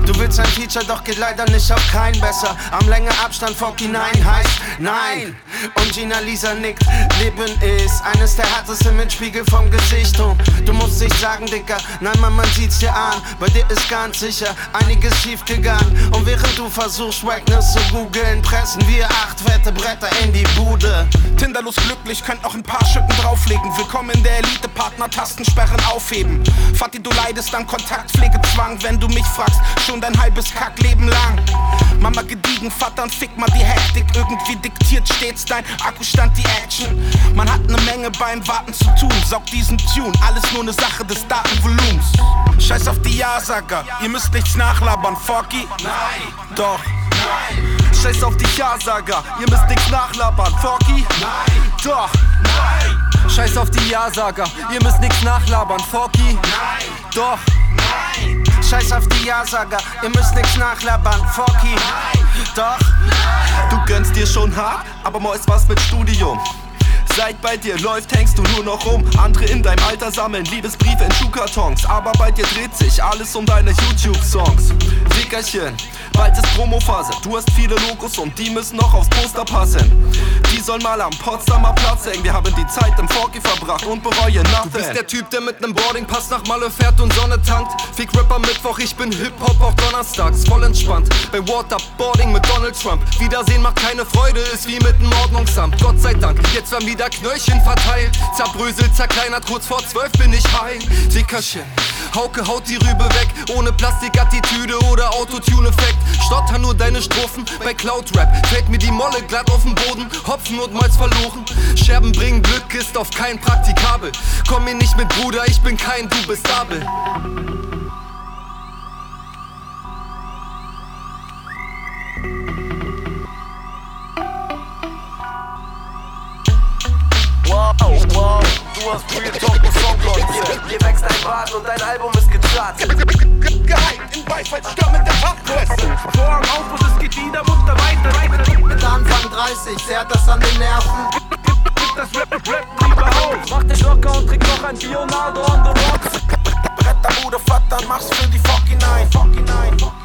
Du willst ein Feature, doch geht leider nicht auf kein besser. Am länger Abstand 49 heißt nein. Und Gina Lisa nickt, Leben ist eines der härtesten Mitspiegel vom Gesicht. Und du musst nicht sagen, Dicker, nein Mann, man sieht's dir an. Bei dir ist ganz sicher einiges schief gegangen. Und während du versuchst, Wackness zu googeln, pressen wir 8 fette Bretter in die Bude. Tinderlos glücklich, könnt noch ein paar Schippen drauflegen. Willkommen in der Elite, Partner, Tastensperren aufheben. Vati, du leidest an Kontaktpflegezwang, wenn du mich fragst, schon dein halbes Kackleben lang. Mama gediegen, Vater und fick mal die Hektik. Irgendwie diktiert stets dein Akkustand die Action. Man hat ne Menge beim Warten zu tun. Saug diesen Tune, alles nur ne Sache des Datenvolumens. Scheiß auf die Ja-Sager, ihr müsst nichts nachlabern, Forky. Nein, Doch. nein. Scheiß auf die Ja-Sager, ihr müsst nichts nachlabern, Forky. Nein, Doch. nein, Scheiß auf die Ja-Sager, ihr müsst nichts nachlabern, Forky. nein, Doch. nein. Scheiß auf die Ja-Sager, ihr müsst nix nachlabern, Forky. Nein, Doch. Du gönnst dir schon hart, aber mal ist was mit Studium. Seit bei dir läuft, hängst du nur noch rum. Andere in deinem Alter sammeln Liebesbriefe in Schuhkartons. Aber bei dir dreht sich alles um deine YouTube-Songs. Dickerchen, bald ist Promophase. Du hast viele Logos und die müssen noch aufs Poster passen. Die sollen mal am Potsdamer Platz hängen. Wir haben die Zeit im Forky verbracht und bereue nothing. Du bist der Typ, der mit nem Boardingpass nach Malle fährt und Sonne tankt. Fick Rapper Mittwoch, ich bin Hip-Hop auch donnerstags. Voll entspannt, bei Waterboarding mit Donald Trump. Wiedersehen macht keine Freude, ist wie mit nem Ordnungsamt. Gott sei Dank, jetzt werden wieder Knöllchen verteilt. Zerbröselt, zerkleinert, kurz vor 12 bin ich high. Dickerchen, Hauke haut die Rübe weg. Ohne Plastikattitüde oder Autotune-Effekt. Stotter nur deine Strophen bei Cloud-Rap. Fällt mir die Molle glatt auf den Boden, Hopfen und Malz verloren. Scherben bringen Glück, ist auf kein praktikabel. Komm mir nicht mit Bruder, ich bin kein, du bist Abel. Wow, du hast Real Talk und Songconcept. Dir wächst dein Bart und dein Album ist gechartet. Geheim in Beifallsstürmen der Fachpresse. Vorhang auf und es geht wieder munter weiter. mit Anfang 30 zerrt das an den Nerven. Gib das Rap lieber auf. Mach dich locker und trink noch ein Leonardo on the rocks. Bretterbude, Vater, mach's für die Forky 9.